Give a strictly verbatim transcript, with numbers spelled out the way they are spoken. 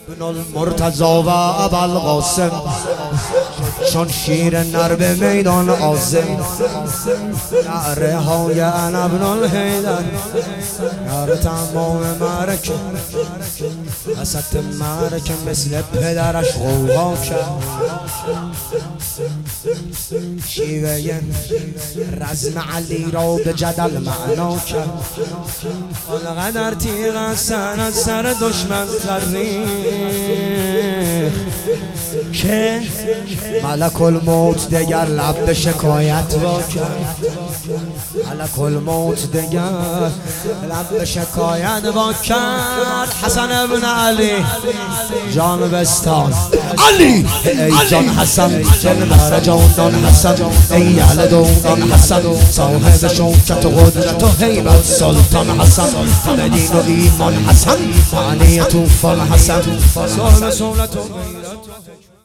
ابن المرتضی و ابوالقاسم، چون شیر نر به میدان عازم. نعره های انا ابن الحیدر، نعره تمام معرکه، وسط معرکه مثل پدرش غوغا کرد. شیوه رزم علی را به جدل معنا کرد. آنقدر تیغ سر از سر دشمن خرید که ملک الموت دگر لب به شکایت وا کرد. ملک الموت دگر لب به شکایت وا کرد. حسن ابن علی جان بستان علی، ای جان حسن دل جان حسن، ای یل دونان حسن، صاحب شوکت و قدرت و هیبت سلطان حسن، دین و ایمان حسن، معنی طوفان حسن، صاحب سولت و غیرت.